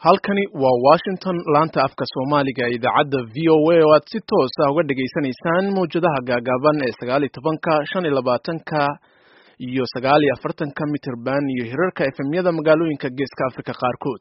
halkani waa Washington laanta afka Soomaaliga ee idaacadda VOA oo aad si toos ah uga dhageysanaysaan mowjadaha gaagaaban ee 19, 25 iyo 49 mitirban iyo hirarka FM-yada magaalooyinka Geeska Afrika qaarkood.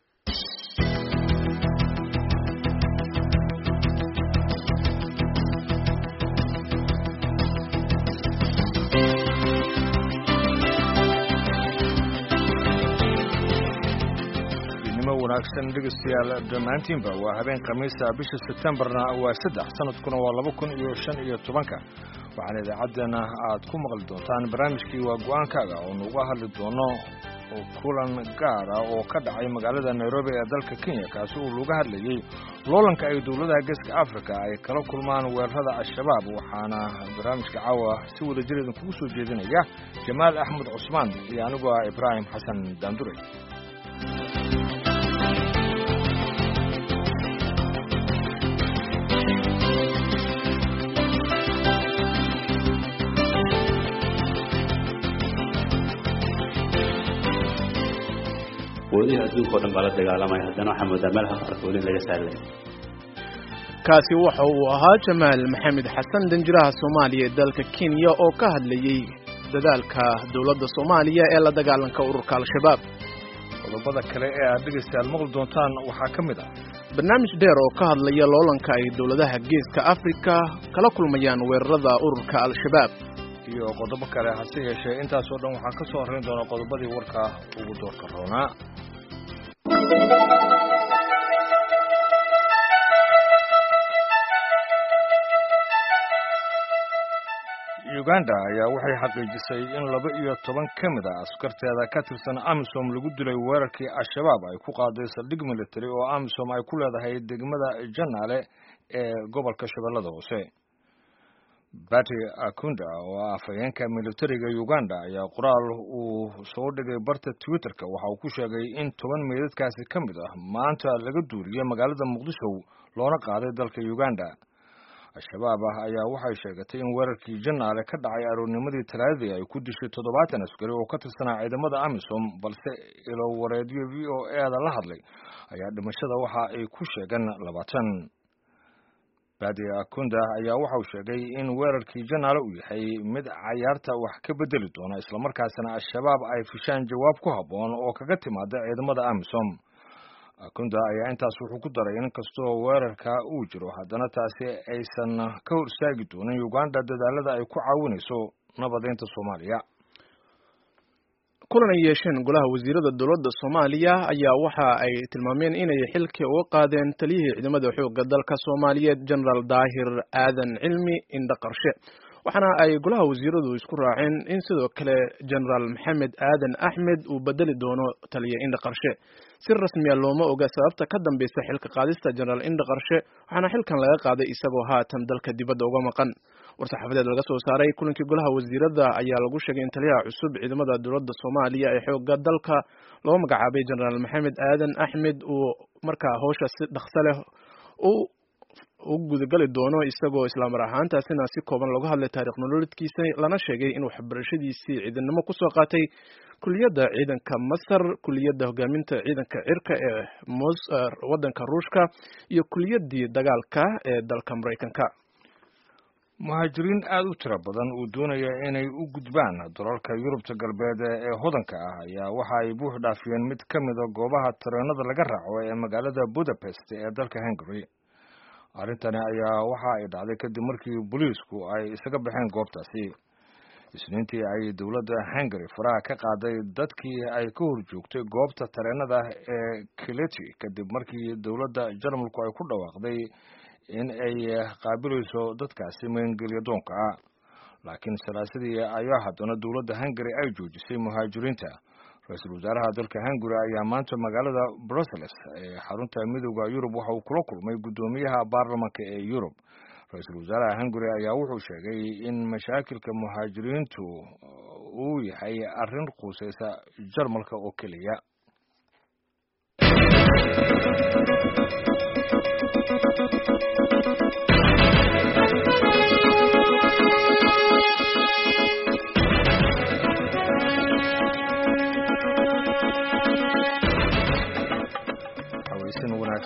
wanaagsan dhegeystayaal dhammaantiinba waa habeen khamiisa bisha Septembarna waa 3 sanadkuna waa 2015 waxaan idaacadeena aad ku maqli doontaan barnaamijkii waa go'aankaaga oo nuuga hadli doono kulan gaar ah oo ka dhacay magaalada Nairobi ee dalka Kenya kaasi oo laga hadlayay loolanka ay dawladaha Geeska Afrika ay kala kulmaan weerarada al-shabaab waxaana barnaamijka caawa si wada jir idinku soo jeedinaya Jamaal Axmed Cusmaan iyo anigu Ibrahim Xasan Dandure. ودي هدوء قدام بلد دجالة ما يهدنا حمد مالها فرقولين لجا سالين kaasi waxa uu ahaa Jamaal Maxamed Xasan danjiraha Soomaaliya ee dalka Kenya oo ka hadlayay dadaalka dawladda Soomaaliya ee la dagaalanka ururka al-shabaab. qodobada kale ee aad dhegeystayaal maqli doontaan waxaa ka mid ah barnaamij dheer oo ka hadlaya loolanka ay dawladaha Geeska Afrika kala kulmayaan weerarada ururka al-shabaab iyo qodobo kale hase yeeshee intaas oo dhan waxaan ka soo horeyn doonaa qodobadii warka ugu doorka roonaa. Uganda ayaa waxay xaqiijisay in 12 ka mid ah askarteeda ka tirsan AMISOM lagu dilay weerarkii al-shabaab ay ku qaaday saldhig military oo AMISOM ay ku leedahay degmada Janaale ee gobolka Shabeellada Hoose. Bati Akunda oo afayeenka militariga Uganda ayaa qoraal uu soo dhigay barta Twitter-ka waxa uu ku sheegay in 10 meedadkaasi ka mid ah maanta laga duuriyay magaalada Muqdisho loona qaaday dalka Uganda. al-shabaab ayaa waxay sheegatay in weerarkii Janaale ka dhacay aroornimadii Talaadadii ay ku dishay 70 askari oo ka tirsanaa ciidamada AMISOM balse ilo wareediyo VOA-da la hadlay ayaa dhimashada waxa ay ku sheegan 20. Badi Akunda ayaa waxa uu sheegay in weerarkii Janaale uu yahay mid cayaarta wax ka bedeli doona isla markaasna al-shabaab ay fishaan jawaab ku haboon oo kaga timaada ciidamada AMISOM. Akunda ayaa intaas wuxuu ku daray in kastoo weerarka uu jiro haddana taasi aysan ka horsaagi doonin Uganda dadaalada ay ku caawinayso nabadeynta Soomaaliya. kulan ay yeesheen golaha wasiirada dawladda Soomaaliya ayaa waxa ay tilmaameen inay xilkii uga qaadeen taliyihii ciidamada xoogga dalka Soomaaliyeed General Daahir Aadan Cilmi Indhaqarshe waxaana ay golaha wasiiradu isku raaceen in sidoo kale General Maxamed Aadan Axmed uu bedeli doono taliye Indhaqarshe. si rasmi ah looma oga sababta ka dambaysa xilka qaadista General Indhaqarshe waxaana xilkan laga qaaday isagoo haatan dalka dibadda uga maqan. war-saxaafadeed laga soo saaray kulankii golaha wasiirada ayaa lagu sheegay in taliyaha cusub ciidamada dawladda Soomaaliya ee xoogga dalka loo magacaabay General Maxamed Aadan Axmed uu markaa hawsha si dhaqso leh u gudagali doono isagoo isla mar ahaantaasina si kooban looga hadlay taariikh nololeedkiisa lana sheegay in waxbarashadiisii ciidanimo ku soo qaatay kulliyadda ciidanka Masar, kulliyadda hogaaminta ciidanka cirka ee waddanka Ruushka iyo kulliyadii dagaalka ee dalka Mareykanka. muhaajiriin aad u tiro badan oo doonaya inay u gudbaan dalalka Yurubta galbeed ee hodanka ah ayaa waxa ay buux dhaafiyeen mid ka mid ah goobaha tareenada laga raaco ee magaalada Budapest ee dalka Hungary. arrintani ayaa waxa ay dhacday kadib markii booliisku ay isaga baxeen goobtaasi. isniintii ay dawladda Hungary faraha ka qaaday dadkii ay ka horjoogtay goobta tareenada ee Kileti kadib markii dawladda Jarmalku ay ku dhawaaqday in ay qaabilayso dadkaasi maangelyo doonka ah. laakiin salaasadii ayaa haddana dawladda Hungary ay joojisay muhaajiriinta. Ra'iisul wasaaraha dalka Hungary ayaa maanta magaalada Brussels ee xarunta midowga Yurub waxa uu kula kulmay gudoomiyaha baarlamaanka ee Yurub. Ra'iisul wasaaraha Hungary ayaa wuxuu sheegay in mashaakilka muhaajiriintu uu yahay arrin quusaysa Jarmalka oo kaliya.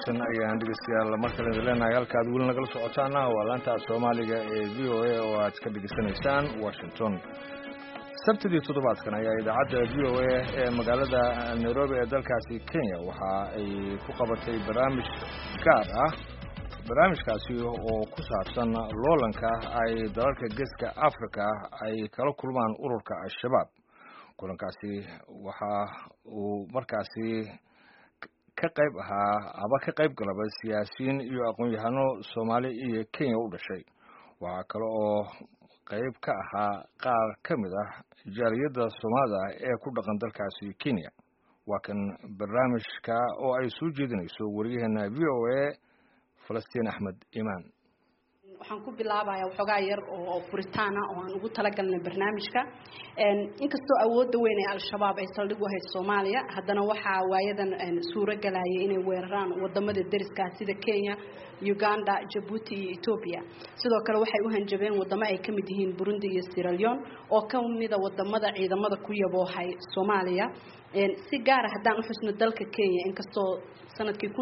wanaagsan ayaan dhegeystayaal markale idin leenahay halka aad weli nagala socotaana waa laanta Soomaaliga ee VOA oo aad ka dhageysanaysaan Washington. Sabtidii toddobaadkan ayaa idaacadda VOA ee magaalada Nairobi ee dalkaasi Kenya waxa ay ku qabatay barnaamij gaar ah. barnaamijkaasi oo ku saabsan loolanka ay dalalka Geeska Afrika ay kala kulmaan ururka Al-Shabaab. kulankaasi waxa uu markaasi ka qayb galay siyaasiyiin iyo aqoon-yahano Soomaali iyo Kenya u dhashay. waxa kale oo qayb ka ahaa qaar ka mid ah jaaliyadda Soomaalida ee ku dhaqan dalkaasi Kenya. waa kan barnaamijka oo ay soo jeedinayso wariyaheena VOA Falastiin Axmed Imaan. waxaan ku bilaabayaa waxoogaa yar oo furitaan ah oo aan ugu talagalnay barnaamijka inkastoo awoodda weyn ee Al-Shabaab ay saldhig u hayso Soomaaliya haddana waxa waayadan suuro galay inay weeraraan wadamada deriska sida Kenya, Uganda, Djibouti iyo Ethiopia. sidoo kale waxay u hanjabeen wadamo ay kamid yihiin Burundi iyo Sierra Leone oo ka mid ah wadamada ciidamada ku yaboohay Soomaaliya. si gaar ah haddaan u xusno dalka Kenya inkastoo sanadkii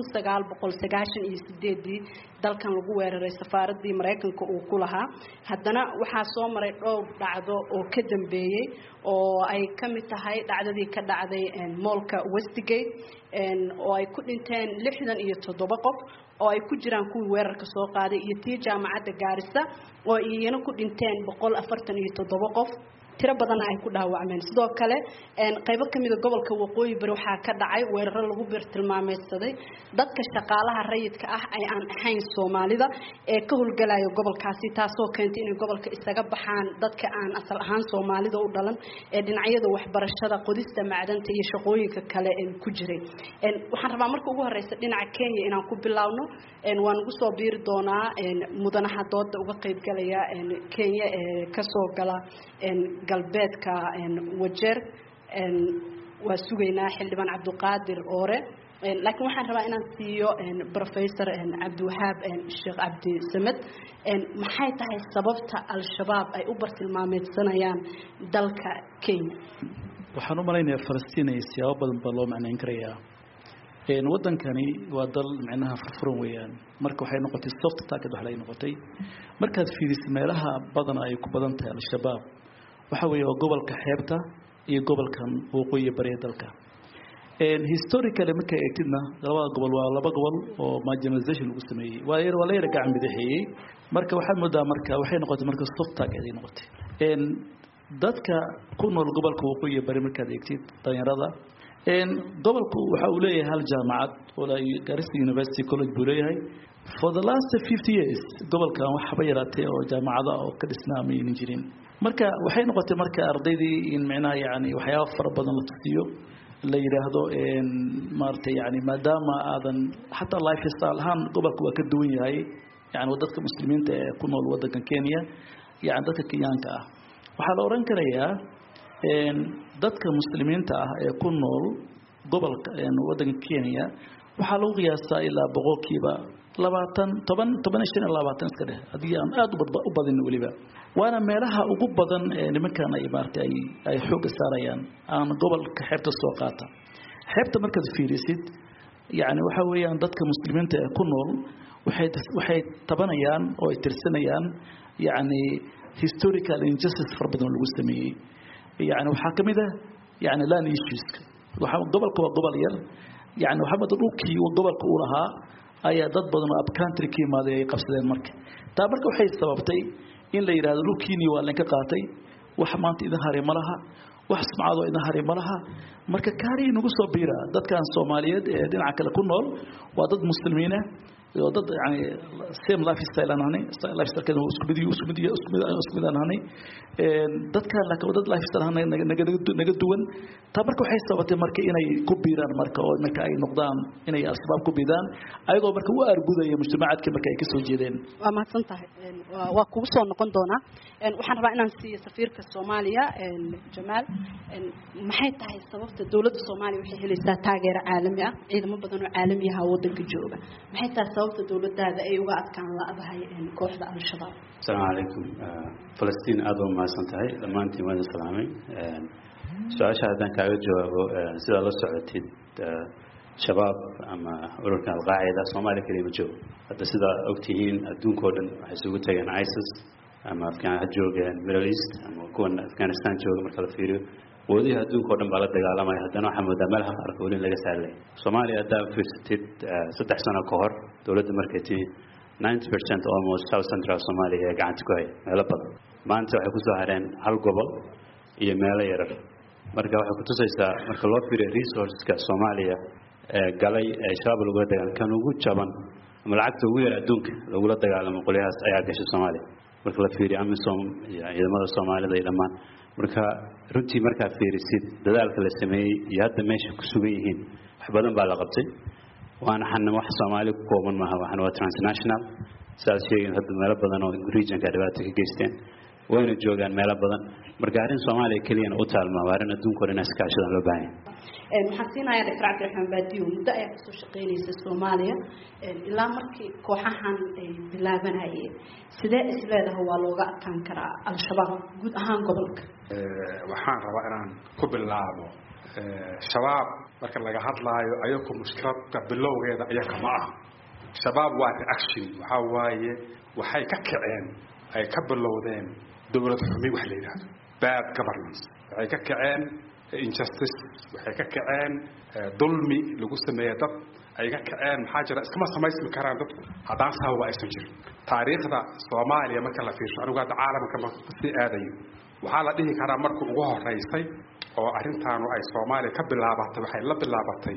1998 dalkan lagu weeraray safaaradii Mareykanka uu ku lahaa haddana waxaa soo maray dhowr dhacdo oo ka dambeeyay oo ay kamid tahay dhacdadii ka dhacday moolka Westgate oo ay ku dhinteen 67 qof oo ay ku jiraan kuwii weerarka soo qaaday iyo tii jaamacadda Gaarisa oo iyana ku dhinteen 147 qof tiro badan ay ku dhaawacmeen. sidoo kale qaybo kamid ah gobolka Waqooyi Bari waxa ka dhacay weerar lagu tilmaameysaday dadka shaqaalaha rayidka ah ay aan ahayn Soomaalida ee ka howlgalaya gobolkaasi taasoo keentay in gobolka isaga baxaan dadka aan asal ahaan Soomaalida u dhalan ee dhinacyada waxbarashada, qodista macdanta iyo shaqooyinka kale ee ku jiray. waxaan rabaa marka ugu horeysa dhinaca Kenya inaan ku bilaawno waan ugu soo biiri doonaa mudanaha dooda uga qayb galaya Kenya ee ka soo gala galbeedka wajeer waa sugeynaa xildhibaan Cabdiqaadir Oore laakiin waxaan rabaa inaan siiyo professor Cabdiwahaab Sheekh Cabdi Samed maxay tahay sababta Al-Shabaab ay u bartilmaameedsanayaan dalka Kenya? waxaan u maleynayaa Falastiin ay siyaabo badan loo macneyn karayaa wadankani waa dal macnaha furfuran weeyaan marka waxay noqotay soft target wax la noqotay markaad fiiriso meelaha badan ay ku badan tahay Al-Shabaab waxa weeye gobolka xeebta iyo gobolkan waqooyi bari dalka historically marka ay tidna labada gobol waa laba gobol oo marginalization lagu sameeyay waa la yar gacan bidixiyay marka waxa moodaa marka waxay noqotay marka soft target ay noqotay dadka ku nool gobolka waqooyi bari marka ay eegtid dhalinyarada gobolku waxa uu leeyahay hal jaamacad oo la Garissa University College buu leeyahay for the last 50 years gobolkan waxba yaraatay oo jaamacada oo ka dhisnaamay jirin marka waxay noqotay marka ardaydii in macnaha yaani waxyaabo fara badan la tusiyo la yiraahdo maartay yaani maadaama aadan hatta lifestyle ahaan gobolku waa ka duwan yahay yaani dadka muslimiinta ee ku nool wadanka Kenya yaani dadka Kenyaanka ah waxa la oran karayaa dadka muslimiinta ah ee ku nool gobolka wadanka Kenya waxa lagu qiyaasaa ilaa 20% iska dheh hadii aan aad u badin waliba waana meelaha ugu badan nimankan ay maartay ay xoog saarayaan aan gobolka xeebta soo qaata xeebta markaad fiirisid yaani waxa weeyaan dadka muslimiinta ee ku nool waxay tabanayaan oo ay tirsanayaan yaani historical injustice far badan lagu sameeyay yaani waxa kamid ah yaani land issues waxa gobolka waa gobol yar yaani waxa mid dhulkii gobolka uu lahaa ayaa dad badan oo up country ka imaaday ay qabsadeen marka taa marka waxay sababtay in la yiraahdo dhulkiini waa la ka qaatay wax maanta idin haray malaha wax sumcado idin haray malaha marka kaari inagu soo biira dadkan Soomaaliyeed ee dhinaca kale ku nool waa dad muslimiin ah oo dad yaani same lifestyle anani lifestyle kan isku mid anani dadka la ka dad lifestyle naga duwan taa marka waxay sababtay marka inay ku biiraan marka oo marka ay noqdaan inay Al-Shabaab ku biidaan ayagoo marka u argudaya mujtamacaadka marka ay ka soo jeedeen waa mahadsan tahay waa kugu soo noqon doonaa waxaan rabaa inaan siiyo safiirka Soomaaliya Jamaal maxay tahay sababta dawladda Soomaaliya waxay helaysaa taageero caalami ah ciidamo badan oo caalami ah wadanka jooga maxay tahay sababta dawladdaada ay uga adkaan laadahay kooxda Al-Shabaab? Assalaamu alaykum Falastiin aad u mahadsan tahay dhamaantiin waan salaamay su'aasha haddaan kaaga jawaabo sida la socotid shabaab ama ururkan alqaacida Soomaaliya kaliya ma joogo hadda sida ogtihiin adduunka dhan waxay isugu tageen ISIS ama afkaan joogeen Middle East ama kuwan Afghanistan jooga marka la fiiriyo wadiga adduunka dhan baa la dagaalamay haddana waxa moodaa meelaha qaarkood wali laga saaray Soomaaliya hadda fiirsatid 3 sano ka hor dawladda markay tii 90% almost South Central Somalia gacanta ku hay meelo badan maanta waxay ku soo hareen hal gobol iyo meelo yaryar marka waxay ku tusaysaa marka loo fiiriyo resourceska Soomaaliya galay shabaab lagu dagaalan kan ugu jaban ama lacagta ugu yar adduunka lagu la dagaalamo qoliyahaas ayaa gashay Soomaaliya marka la fiiriyo AMISOM iyo ciidamada Soomaalida ay dhamaan marka runtii marka fiirisid dadaalka la sameeyay iyo hadda meesha ku sugan yihiin wax badan baa la qabtay waana xanna wax Soomaali ku kooban maaha waxana waa transnational saas sheegin hadda meelo badan oo regionka dhibaato ka geysteen wayna joogaan meelo badan marka arrin Soomaaliya kaliya u taalma waarin adduunka oo dhan iskaashadan loo baahan waxaan siinayaa Dr. Cabdiraxmaan Baadiyo muddo ay ku soo shaqeynaysa Soomaaliya ilaa markii kooxahan ay bilaabanayeen sidee isleedahay waa looga adkaan karaa al-shabaab guud ahaan gobolka waxaan rabaa inaan ku bilaabo shabaab marka laga hadlaayo ayagoo mushkiladka bilowgeeda ayaga ma ah shabaab waa reaction waxa waaye waxay ka kaceen ay ka bilowdeen dawlad xumi wax la yiraahdo bad governance waxay ka kaceen injustice waxay ka kaceen dulmi lagu sameeyo dad ay ka kaceen maxaa jira iskama samaysan karaan dad hadaan sabab aysan jirin taariikhda Soomaaliya marka la fiirsho anigu hadda caalamka ma si aadayo waxa la dhihi karaa markii ugu horeysay oo arintan ay Soomaaliya ka bilaabatay waxay la bilaabatay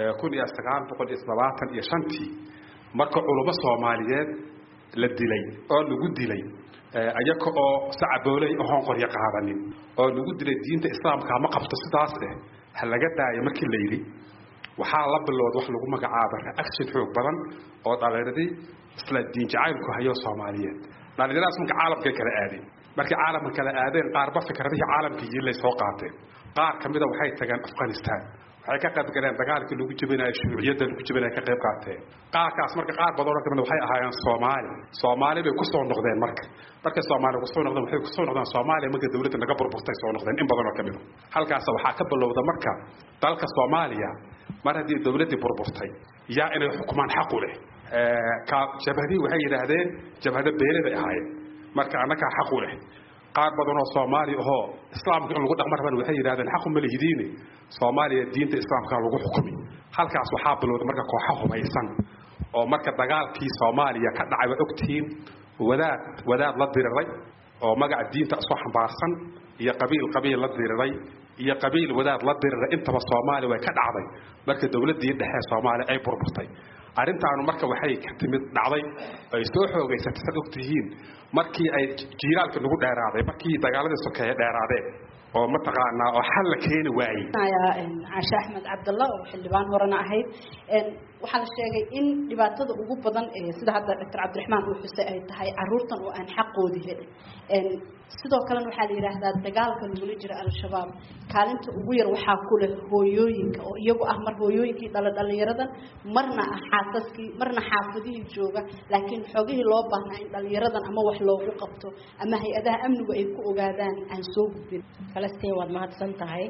1975 marka culumada Soomaaliyeed la dilay oo lagu dilay ayaga oo sacaboolay oo qoryo qaadanin oo lagu dilay diinta islaamka ma qabto sidaas hal laga daayo markii la yiri waxa la bilowday wax lagu magacaabo action xoog badan oo dhalinyaradi isla diin jacaylku hayo Soomaaliyeed dhalinyaradaas marka caalamka kala aadeen markii caalamka kala aadeen qaar ba fikradihii caalamka yeelay soo qaateen qaar kamida waxay tageen Afghanistan waxay ka qayb galeen dagaalkii lagu jabinayo shuuciyada lagu jabinayo ka qayb qaateen qaarkaas marka qaar badan oo kamid waxay ahaayeen Soomaali bay ku soo noqdeen marka Soomaali ku soo noqdeen waxay ku soo noqdeen Soomaaliya marka dawladda naga burburtay soo noqdeen in badan oo kamid halkaas waxa ka bilowda marka dalka Soomaaliya mar hadii dawladda burburtay yaa inay xukumaan xaq u leh ka jabhadii waxay yiraahdeen jabhada beelada ahaayeen marka anaka xaq u leh qaar badan oo Soomaali oo islaamka lagu dhaqmarban waxay yiraahdeen xaq uma leeyihiin Soomaaliya diinta islaamka lagu xukumi halkaas waxa bilowday marka kooxo hubaysan oo marka dagaalkii Soomaaliya ka dhacay waa ogtiin wadaad la diriray oo magaca diinta soo xambaarsan iyo qabiil la diriray iyo qabiil wadaad la diriray intaba Soomaaliya way ka dhacday marka dawladii dhexe Soomaaliya ay burburtay arintaanu marka waxay ka timid dhacday ay soo xoogaysatay ogtihiin markii ay jiiraalka lagu dheeraaday markii dagaaladii sokeeye dheeraadeen oo mataqaana oo xal la keeni waayay Caasha Axmed Cabdallah oo xildhibaan horena ahayd waxa la sheegay in dhibaatada ugu badan ee sida hadda Dr. Cabdiraxmaan uu xusay ay tahay caruurtan oo aan xaqoodii helin sidoo kale waxa la yiraahdaa dagaalka lagu jiro al-shabaab kaalinta ugu yar waxa ku leh hooyooyinka oo iyagu ah mar hooyooyinkii dhalinyaradan marna xaasaskii marna xaafadihii jooga laakiin xogihii loo baahnaa in dhalinyaradan ama wax loogu qabto ama hay'adaha amnigu ay ku ogaadaan aan soo gudbin Falastiin wad mahadsan tahay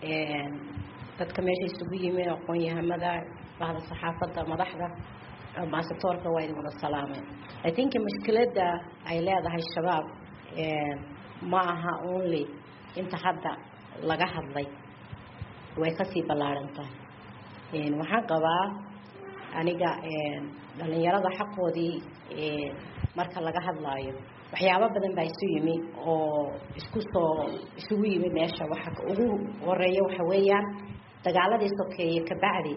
dadka meesha isugu yimid aqoon-yahanada bahda saxaafadda madaxda ambassadorka waa idin wada salaamay I think mushkiladda ay leedahay shabaab ma aha only inta hadda laga hadlay way ka sii balaarantahay waxaan qabaa aniga dhalinyarada xaqoodii marka laga hadlaayo waxyaabo badan baa isu yimi oo isugu yimi meesha waxa ugu horeeya waxa weeyaan dagaaladii sokeeye ka bacdi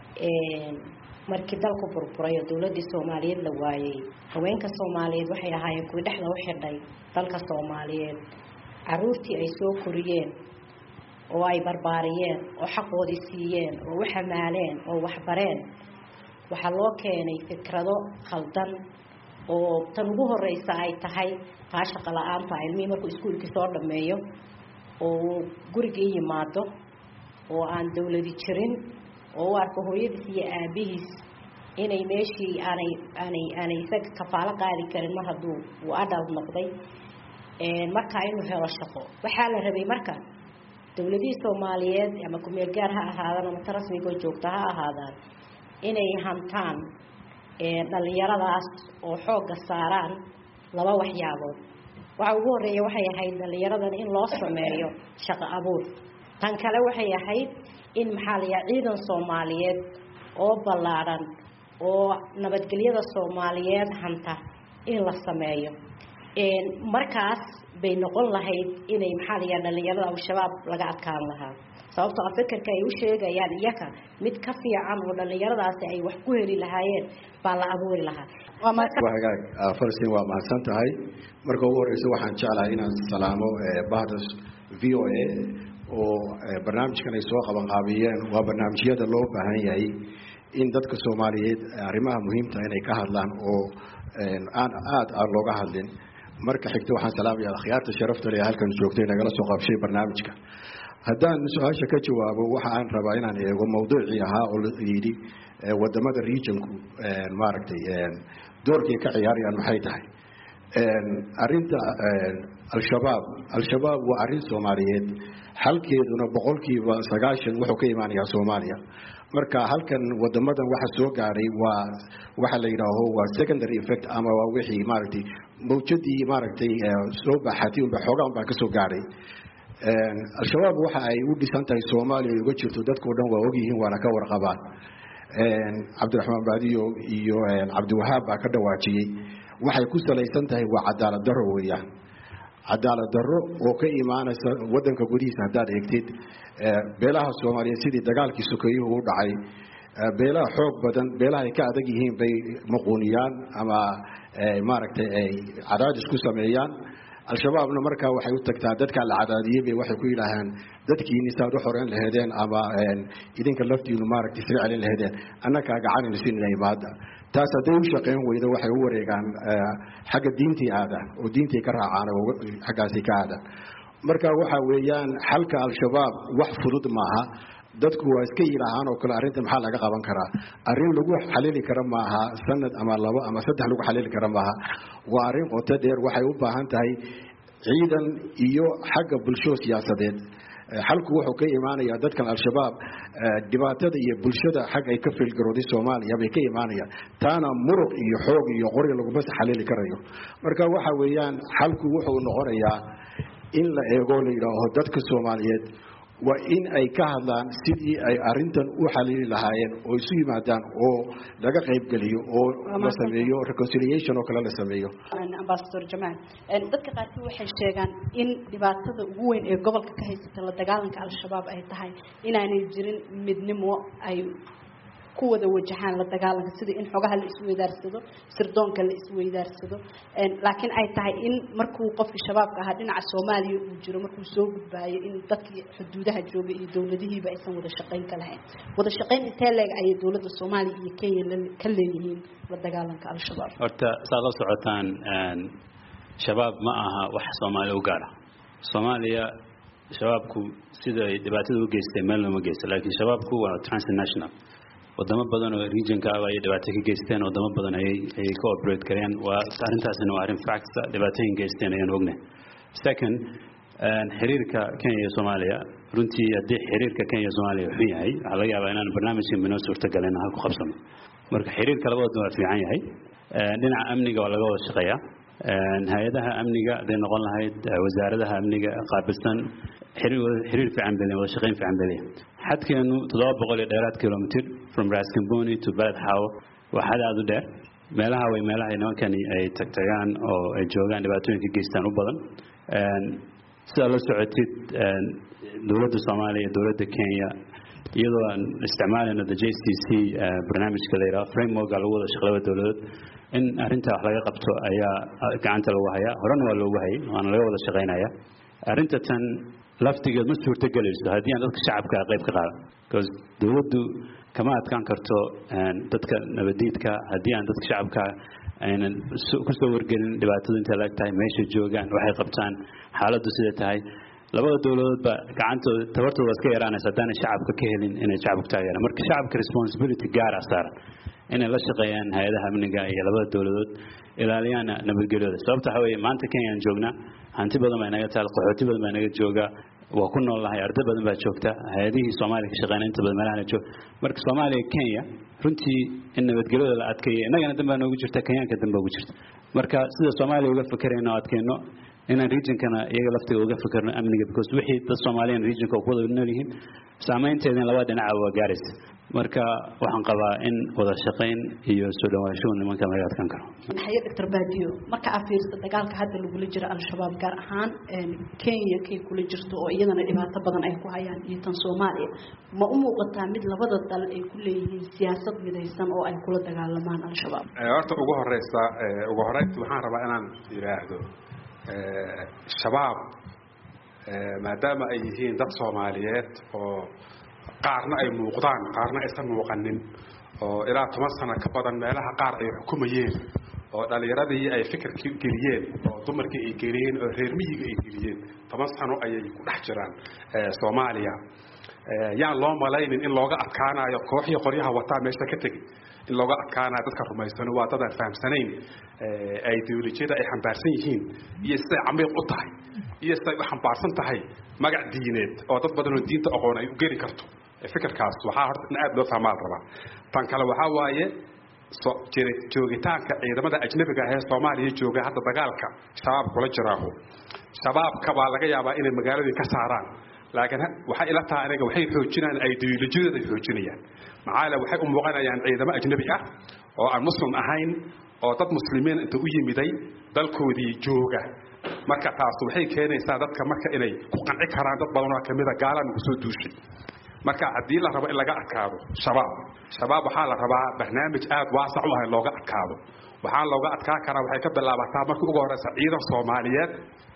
markii dalku burburay oo dawladda Soomaaliyeed la waayay haweenka Soomaaliyeed waxay ahaayeen kuwa dhexda u xidhay dalka Soomaaliyeed caruurtii ay soo koriyeen oo ay barbaariyeen oo xaqoodii siiyeen oo waxa maaleen oo wax bareen waxa loo keenay fikrado khaldan oo tan ugu horeysa ay tahay shaqo la'aanta ilmihi markuu iskuulka soo dhameeyo oo guriga yimaado oo aan dawladi jirin oo arko hooyadiis iyo aabihiis inay meeshii aanay isaga kafaalo qaadi karin mar hadduu uu adult noqday marka inuu helo shaqo waxaa la rabay marka dawladii Soomaaliyeed ama kumeel gaar ha ahaadaan ama tarasmiga joogta ha ahaadaan inay hantaan dhalinyaradaas oo xooga saaraan laba waxyaabood waxa ugu horeeya waxay ahayd dhalinyaradan in loo sameeyo shaqo abuur tan kale waxay ahayd in maxalliya ciidan Soomaaliyeed oo ballaaran oo nabadgelyada Soomaaliyeed hanta in la sameeyo markaas bay noqon lahayd inay maxalliya dhalinyarada al-shabaab laga adkaan lahaa sababtoo ah fikirka ay u sheegayaan iyaka mid ka fiican oo dhalinyaradaasi ay wax ku heli lahaayeen baa la abuuri lahaa Falastiin waa mahadsan tahay marka ugu horeysa waxaan jeclahay inaan salaamo bahdas VOA oo barnaamijkan ay soo qaban qaabiyeen waa barnaamijyada loo baahan yahay in dadka Soomaaliyeed arrimaha muhiimta inay ka hadlaan oo aad looga hadlin marka xigta waxaan salaamayaa akhyaarta sharafta leh halkan joogtay nagala soo qaybshay barnaamijka haddaan su'aasha ka jawaabo waxa aan rabaa inaan eego mowduucii ahaa oo la yidhi wadamada regionku maaragtay doorkii ka ciyaarayaan maxay tahay arinta al-shabaab waa arrin Soomaaliyeed halkeeduna 90% wuxuu ka imaanayaa Soomaaliya marka halkan wadamadan waxa soo gaaray waa waxa la yiraahdo waa secondary effect ama waa wixii maaragtay mawjadii maaragtay soo baxatay oo xogaan baa ka soo gaaray al-shabaab waxa ay u dhisan tahay Soomaaliya uga jirto dadku dhan waa ogyihiin waana ka warqabaan Cabdiraxmaan Baadiyo iyo Cabdiwahaab baa ka dhawaajiyay waxay ku salaysan tahay waa cadaalad darro weeyaan cadaalad darro oo ka imaanaysa wadanka gudihiisa hadaad eegtid beelaha Soomaaliyeed sidii dagaalkii sokeeyay uu dhacay beelaha xoog badan beelaha ay ka adag yihiin bay muquuniyaan ama maaragtay ay cadaadis ku sameeyaan al-shabaabna markaa waxay u tagtaa dadka la cadaadiyay bay waxay ku yiraahdaan dadkiina saad u xoreen lahaydeen ama idinka laftiinu maaragtay sii celin lahaydeen annaka gacan in siinay maada taas haday u shaqeyn weydo waxay u wareegaan xagga diintii aadaan oo diintii ka raacaan oo xaggaasi ka aadaan marka waxa weeyaan xalka al-shabaab wax fudud maaha dadku waa iska yiraahaan oo kale arinta maxaa laga qaban karaa arin lagu xalili karo maaha sanad ama labo ama saddex lagu xalili karo maaha waa arin qoto dheer waxay u baahan tahay ciidan iyo xagga bulsho siyaasadeed xalku wuxuu ka imaanayaa dadkan al-shabaab dhibaatada iyo bulshada xag ay ka filgarooday Soomaaliya bay ka imaanayaan taana muruq iyo xoog iyo qori lagu bas xalili karayo marka waxa weeyaan xalku wuxuu noqonayaa in la eego la yiraahdo dadka Soomaaliyeed waa in ay ka hadlaan sidii ay arintan u xalili lahaayeen oo isu yimaadaan oo laga qayb galiyo oo la sameeyo reconciliation oo kale la sameeyo Ambassador Jamal dadka qaarkii waxay sheegaan in dhibaatada ugu weyn ee gobolka ka haysata la dagaalanka al-shabaab ay tahay inaanay jirin midnimo ay ku wada wajahaan la dagaalanka sida in xogaha la isweydaarsado sirdoonka la isweydaarsado laakiin ay tahay in markuu qofkii shabaabka ahaa dhinaca Soomaaliya uu jiro markuu soo gudbaayo in dadkii xuduudaha jooga iyo dawladihiiba aysan wada shaqeyn ka lahayn wada shaqeyn intee leeg ay dawladda Soomaaliya iyo Kenya ka leeyihiin la dagaalanka al-shabaab horta saado socotaan shabaab ma aha wax Soomaaliya u gaar ah Soomaaliya shabaabku sida ay dhibaatada u geystay meel lama geysto laakiin shabaabku waa transnational wadamo badan oo regionka ah ay dhibaato ka geysteen wadamo badan ay cooperate kareen waa arintaasina waa arin facts dhibaatooyin geysteen ayaan ognahay second xiriirka Kenya iyo Soomaaliya runtii hadii xiriirka Kenya iyo Soomaaliya wuxuu yahay waxa laga yaabaa inaan barnaamijkan bino suurtagalin hal ku qabsano marka xiriirka labadooda waa fiican yahay dhinaca amniga waa laga wada shaqeeyaa hay'adaha amniga ay noqon lahayd wasaaradaha amniga qaabilsan xiriir fiican bale wada shaqeyn fiican bale xadkeenu 700 dheeraad kilomitir from Raskamboni to Balad Haw waxa aad u dheer meelaha way meelaha nimankani ay tagtagaan oo ay joogaan dhibaatooyin ka geystaan u badan sida la socotid dawladda Soomaaliya iyo dawladda Kenya iyadoo aan isticmaalayno JCC barnaamijka la yiraahdo framework lagu wada shaqeeyo dawladda in arinta wax laga qabto ayaa gacanta lagu hayaa horena waa loogu hayay waana laga wada shaqeynayaa arinta tan laftigeed ma suurtagelayso haddii aan dadka shacabka qayb ka qaadan because dawladdu kama adkaan karto dadka nabadiidka haddii aan dadka shacabka aynan ku soo wargelin dhibaatada inta la tahay meesha joogaan waxay qabtaan xaaladdu sida tahay labada dawladoodba gacantooda tabartooda iska yaraanaysa haddaan shacabka ka helin inay shacabka taageeraan marka shacabka responsibility gaar ah saaran inay la shaqeeyaan hay'adaha amniga iyo labada dawladood ilaaliyaan nabadgelyada sababta waxa weeye maanta Kenya aan joognaa hanti badan baa inaga taal qaxooti badan baa inaga jooga waa ku noolahay arday badan baa joogta hay'adihii Soomaaliya ka shaqeynaya inta badan meelaha joog marka Soomaaliya Kenya runtii in nabadgelyada la adkeeyo inagana dambaa noogu jirta Kenyaanka dambaa ugu jirta marka sida Soomaaliya uga fakarayno adkeeno inaan regionkana iyaga laftiga uga fakarno amniga because wixii dad Soomaaliyan regionka ku wada nool yihiin saameynteedina labada dhinac waa gaaraysa marka waxaan qabaa in wada shaqeyn iyo soo dhawaasho nimanka laga adkaan karo haye Dr. Badiyo marka aad fiiriso dagaalka hadda lagu jiro al-shabaab gaar ahaan Kenya kay kula jirto oo iyadana dhibaato badan ay ku hayaan iyo tan Soomaaliya ma u muuqataa mid labada dal ay ku leeyihiin siyaasad midaysan oo ay kula dagaalamaan al-shabaab horta ugu horeysa waxaan rabaa inaan yiraahdo shabaab maadaama ay yihiin dad Soomaaliyeed oo qaarna ay muuqdaan qaarna aysan muuqanin oo ilaa 10 sano ka badan meelaha qaar ay xukumayeen oo dhalinyaradii ay fikirkii geliyeen oo dumarkii ay geliyeen oo reer miyiga ay geliyeen 10 sano ayay ku dhex jiraan Soomaaliya yaan loo malaynin in looga adkaanayo kooxii qoryaha wataa meesha ka tagay in looga adkaanayo dadka rumaysan waa dad aan fahamsanayn ideolojiyada ay xambaarsan yihiin iyo sida camiiq u tahay iyo sida ay xambaarsan tahay magac diineed oo dad badan oo diinta aqoon ay u geli karto fikirkaas waxa horta in aad loo fahmaa rabaa tan kale waxa waaye joogitaanka ciidamada ajnabiga ah ee Soomaaliya jooga hadda dagaalka shabaab kula jiraaho shabaabka baa laga yaabaa inay magaalada ka saaraan laakiin waxa ila tahay aniga waxay xoojinayaan ideolojiyada xoojinayaan macaala waxay u muuqanayaan ciidamo ajnabi ah oo aan muslim ahayn oo dad muslimiin inta u yimiday dalkoodii jooga marka taas waxay keenaysaa dadka marka inay ku qanci karaan dad badan oo kamida gaalan ugu soo duushay marka hadii la rabo in laga adkaado shabaab waxa la rabaa barnaamij aad waasac u ah looga adkaado waxa looga adkaa karaa waxay ka bilaabataa markii ugu horeysa ciidan Soomaaliyeed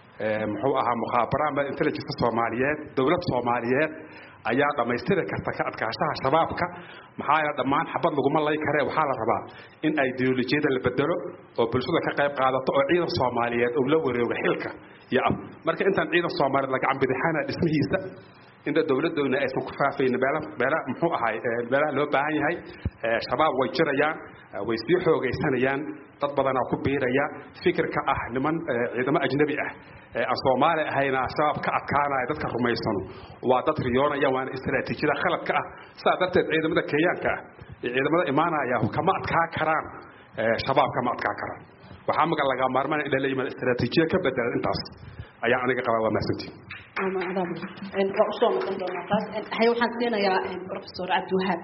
muxuu ahaa mukhaabaraadka intelligence Soomaaliyeed dawlad Soomaaliyeed ayaa dhameystiri karta ka adkaashaha shabaabka maxaa dhamaan xabad lagu malay kare waxa la rabaa in ideolojiyada la bedelo oo bulshada ka qayb qaadato oo ciidan Soomaaliyeed oo la wareego xilka iyo marka intaan ciidan Soomaaliyeed laga ambidixana dhismihiisa inta dawladdoona ay ku faafayeen beela muxuu ahay beela loo baahan yahay shabaab way jirayaan way sii xoogaysanayaan dad badan oo ku biiraya fikirka ah niman ciidamo ajnabi ah aan Soomaali ahayna shabaab ka adkaanaya dadka rumaysan waa dad riyoonaya waan istiraatiijiyada khaladka ah saadabteed ciidamada Kenyaanka ah ciidamada imaanaya kama adkaa karaan shabaab kama adkaa karaan waxa maga laga maarmaan in la yimaado istiraatiijiyo ka bedelan intaas ayaa aniga qaba waa maasantii ama adab waa u soo noqon doonaa taas hay waxaan siinayaa professor Abdiwahaab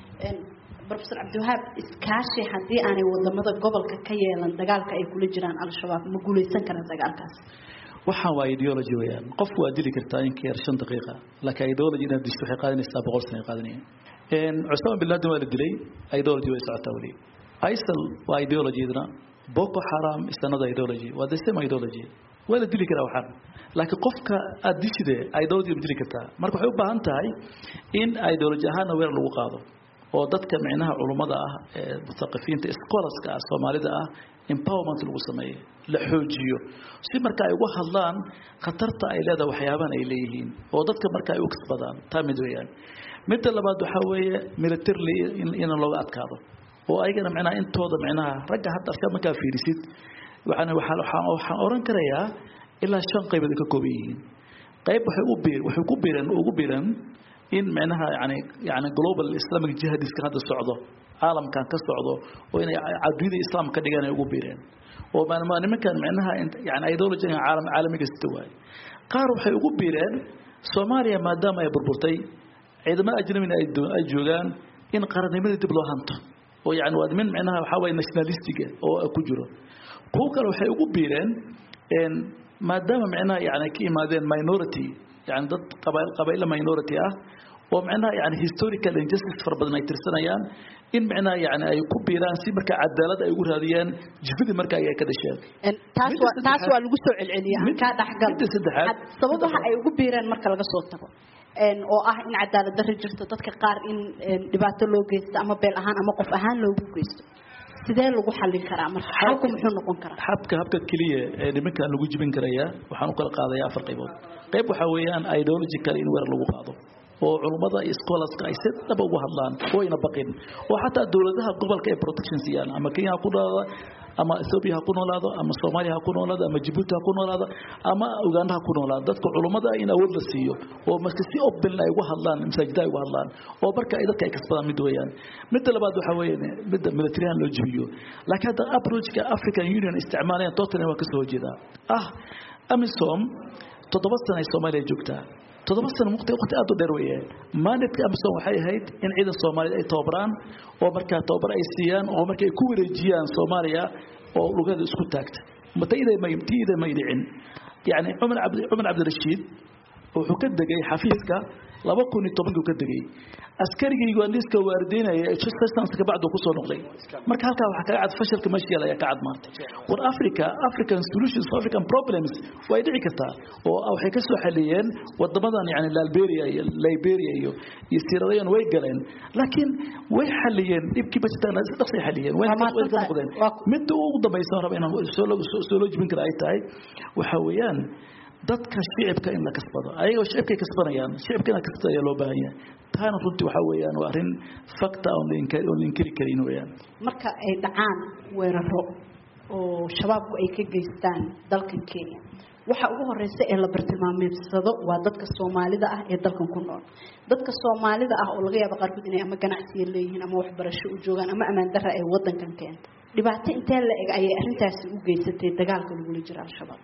professor Abdiwahaab iskaashi hadii aanay wadamada gobolka ka yeelan dagaalka ay kula jiraan al-shabaab ma guuleysan karaan dagaalkaas waxa waa ideology weeyaan qof waa dili kartaa in ka yar 5 daqiiqo laakiin ideology inaad disho waxay qaadanaysaa 100 sano qaadanayaan Osama bin Laden waa la dilay ideology way socotaa wali ISIL waa ideology-dana Boko Haram is another ideology waa the same ideology wala dili karaa waxaan laakiin qofka aad dishide ideology dili kartaa marka waxay u baahan tahay in ideology ahaan weer lagu qaado oo dadka micnaha culimada ah ee mutaqafiinta scholars-ka Soomaalida ah empowerment lagu sameeyo la xoojiyo si marka ay uga hadlaan khatarta ay leedahay waxyaabahan ay leeyihiin oo dadka marka ay u kasbadaan taamid weeyaan mid labaad waxa weeye militarily in looga adkaado oo ayagana micnaha intooda micnaha ragga hadda afka marka fiirisid waxaan oran karayaa ilaa 5 qaybood ka kooban yihiin qayb waxay ugu biireen in micnaha yani global islamic jihadist hada socdo caalamkan ka socdo oo inay cadwida islaamka dhigaan ay ugu biireen oo maana nimankan micnaha yani ideology caalamiga istawaay qaar waxay ugu biireen Soomaaliya maadaama ay burburtay ciidamada ajnabiga ay joogaan in qaranimada dib loo hanto oo yani waa min micnaha waxa way nationalistic oo ku jiro kuwa kale waxay ugu biireen maadaama micnaha yani ka imaadeen minority يعني ضد قبائل minority oo macnaha yani historical injustice farbadan ay tirsanayaan in macnaha yani ay ku biiraan si marka cadaalad ay ugu raadiyaan jifida marka ay ka dhasheen taas waa lagu soo celceliyaa ka dhaxgal sababaha ay ugu biiraan marka laga soo tago oo ah in cadaalad darro jirto dadka qaar in dhibaato loo geysto ama beel ahaan ama qof ahaan loogu geysto sidee lagu xallin karaa marka halku muxuu noqon karaa habka kaliya ee nimanka lagu jibin karaya waxaan u kala qaadayaa 4 qaybood qayb waxa weeyaan ideological in weer lagu qaado oo culimada scholars-ka ay sidaba ugu hadlaan oo ina baqin oo xataa dawladaha gobolka ee protection siiyaan ama Kenya ku dhaada ama Ethiopia ha ku noolaado ama Soomaaliya ha ku noolaado ama Djibouti ha ku noolaado ama Uganda ha ku noolaado dadka culimada in awood la siiyo oo marka si open ay uga hadlaan masaajida ay uga hadlaan oo marka ay dadka ay kasbadaan mid weeyaan mid labaad waxa weeyaan mid military loo jibiyo laakiin hada approach-ka African Union isticmaalayaan totally waa ka soo jeeda AMISOM 7 sano ay Soomaaliya joogtaa 7 sano waqti aad u dheer weeyaan mandate AMISOM waxay ahayd in ciidan Soomaaliyeed ay tababaraan oo marka tababar ay siiyaan oo marka ay ku wareejiyaan Soomaaliya oo luqada isku taagta matayda ma yidin yani Umar Abdi Rashid wuxuu ka degay xafiiska 2010 ka degay askarigii Ugandaiska waardeynaya ee Chester ka bacdo ku soo noqday marka halka waxa ka cad fashilka meeshii la ka cad maanta war African solutions for African problems way dhici kartaa oo waxay ka soo xaliyeen wadamadan yani Liberia iyo Sierra Leone way galeen laakiin way xaliyeen dibkii bastaan dhaqsi xaliyeen way ka noqdeen mid ugu dambaysan raba inaan soo loo jibin kara ay tahay waxa weeyaan dadka shicibka in la kasbado ayagoo shicibka kasbanayaan shicibkana kasbaya loo baahan yahay taana runtii waxa weeyaan waa arin fakta oo la inkiri karin weeyaan marka ay dhacaan weeraro oo shabaabku ay ka geystaan dalka Kenya waxa ugu horeysa ee la bartilmaameedsado waa dadka Soomaalida ah ee dalkan ku nool dadka Soomaalida ah oo laga yaabo qaarkood inay ama ganacsiga leeyihiin ama waxbarasho u joogaan ama amaan darro ay wadankan keento dhibaato intee la eg ayay arintaasi u geysatay dagaalka lagu jiro al-shabaab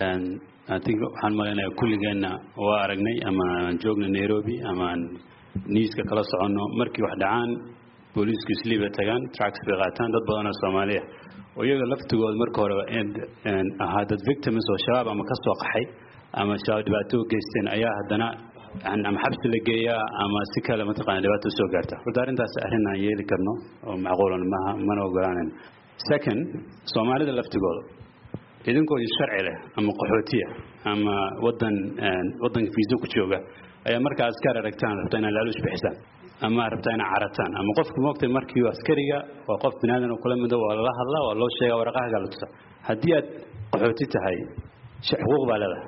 I think waxaan maleynayaa kulligeena waa aragnay ama joogna Nairobi ama newska kala socono markii wax dhacaan booliisku isliiba tagaan tracks bay qaataan dad badan oo Soomaaliya oo iyaga laftigooda marka hore ahaa dad victims oo shabaab ama ka soo qaxay ama shabaab dhibaato u geysteen ayaa haddana ama xabsi la geeyaa ama si kale mataqaana dhibaato soo gaarta horta arrintaas arrin aan yeeli karno oo macquulan mana ogolaanan second Soomaalida laftigooda idinkoo sharci leh ama qaxootiya ama wadan fiiso ku jooga ayaa marka askar aragtaan rabtaan in la laaluush bixisaan ama rabtaan in carataan ama qofku moogtay markii askariga waa qof binaadan oo kala mid ah la hadla waa loo sheegaa warqaha la tusa hadii aad qaxooti tahay xuquuq baa leedahay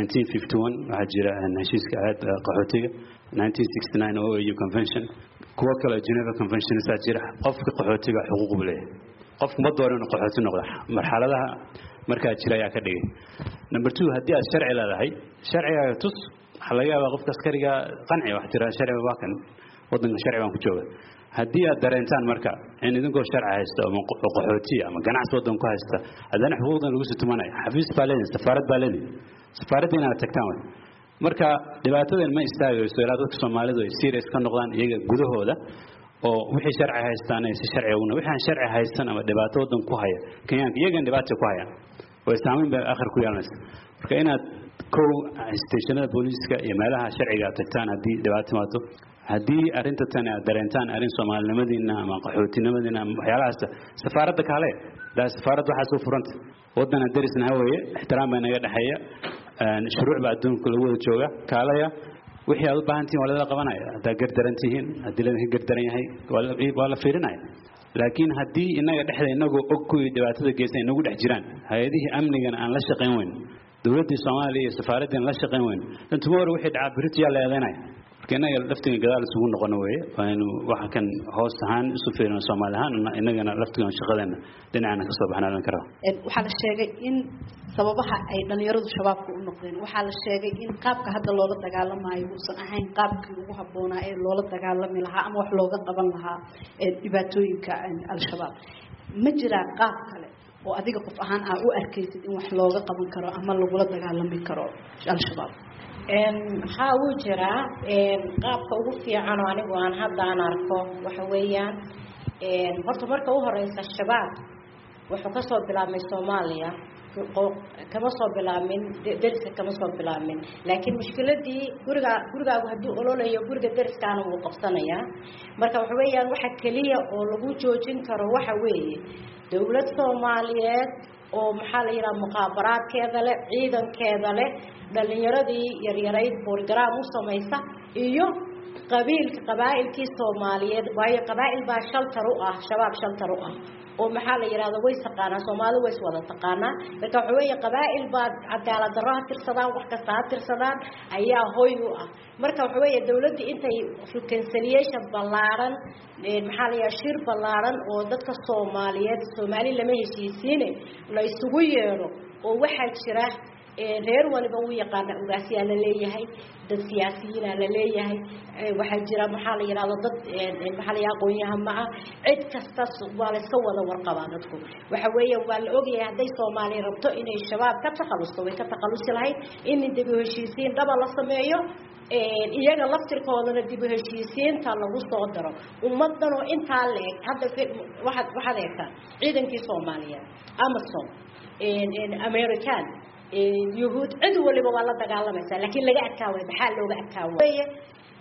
1951 waxa jira heshiiska aad qaxootiga 1969 OAU convention kuwa kale Geneva convention saa jira qofka qaxootiga xuquuq buu leeyahay qofku ma dooran inuu qaxooti noqdo marxaladaha marka jira ayaa ka dhigay number 2 hadii aad sharci leedahay sharciga tus waxa laga yaabaa qofka askariga qanci wax tira sharci waa kan wadanka sharci baan ku jooga hadii aad dareentaan marka in idinkoo sharci haysto ama qaxooti ama ganacsi wadan ku haysta hadana xuquuqdan lagu sutmanay xafiis baa leeyahay safaarad baa leeyahay safaaradda inaad tagtaan marka dhibaatadan ma istaagayso ilaa dadka Soomaalidu ay serious ka noqdaan iyaga gudahooda oo wixii sharci haystaan ay si sharci ugu wixii sharci haystaan ama dhibaato wadan ku haya Kenyaanka iyaga dhibaato ku hayaan way saameyn baa akhir ku yeelanaysa marka inaad stationada booliiska iyo meelaha sharciga tagtaan hadii dhibaato maato hadii arinta tan aad dareentaan arin Soomaalinimadina ama qaxootinimadina waxyaalahaas safaaradda kale safaaradda waxa soo furanta wadana darisna weeye ixtiraam baa naga dhaxeeya shuruuc baa adduunka lagu wada jooga kaalaya wixii aad u baahantiin waa la qabanaya hadaa gardarantihiin hadii la gardaran yahay waa la fiirinaya laakiin hadii inaga dhexda inagu og ku dhibaatada geysay inagu dhex jiraan hay'adihii amnigana aan la shaqeyn weyn dawladda Soomaaliya iyo safaaradda la shaqeyn weyn inta mar wixii dhacay Britain la eedeynaya inaga laftiga gadaal isugu noqon weeye waxa kan hoos ahaan isu fiirino Soomaalihan inagana laftiga shaqadeena dhinacna ka soo baxnaan karo waxa la sheegay in sababaha ay dhalinyaradu shabaabku u noqdeen waxa la sheegay in qaabka hadda loola dagaalamayo uusan ahayn qaabkii ugu haboonaa ee loola dagaalami lahaa ama wax looga qaban lahaa dhibaatooyinka al-shabaab ma jira qaab kale oo adiga qof ahaan aad u arkaysid in wax looga qaban karo ama lagula dagaalami karo al-shabaab ها وجرا qaabka ugu fiican oo anigu aan hadda aan arko waxa weeyaan horta marka uu horeysa shabaab wuxuu ka soo bilaabmay Soomaaliya kama soo bilaamin deriska kama soo bilaamin laakiin mushkiladii gurigaagu hadii ololayo guriga deriskaana uu qabsanaya marka waxa weeyaan waxa kaliya oo lagu joojin karo waxa weeye dawlad Soomaaliyeed oo maxaa la yiraahdaa muqaabaraadkeeda leh ciidankeeda leh dhalinyaradii yaryarayd program u sameeysa iyo qabaa'ilkii Soomaaliyeed waayo qabaa'il baa shaltar u ah shabaab shaltar u ah oo maxaa la yiraahdo way saqaana Soomaali way wada taqaana marka waxa weeye qabaa'il baa cadaalad darro tirsadaan wax kasta tirsadaan ayaa hooy u ah marka waxa weeye dawladda intay reconciliation ballaaran maxaa la yiraahdaa shir ballaaran oo dadka Soomaaliyeed Soomaali lama heshiisiin la isugu yeero oo waxa jira reer waliba uu yaqaan ugaasiya la leeyahay dad siyaasiyiin la leeyahay waxa jira maxaa la yiraahdo dad maxaa la aqoonyahan ma cid kasta waa la iska wada warqabaa dadku waxa weeye waa la ogyahay haday Soomaali rabto inay shabaab ka takhalusto way ka takhalusi lahayd in dib u heshiisiin dhaba la sameeyo iyaga laftirkoodana dib u heshiisiinta lagu soo daro ummadan oo inta leeg hadda waxa eegtaa ciidankii Soomaaliyeed Amazon American yuhuud cid waliba waa la dagaalamaysa laakiin laga adkaaway maxaa looga adkaaway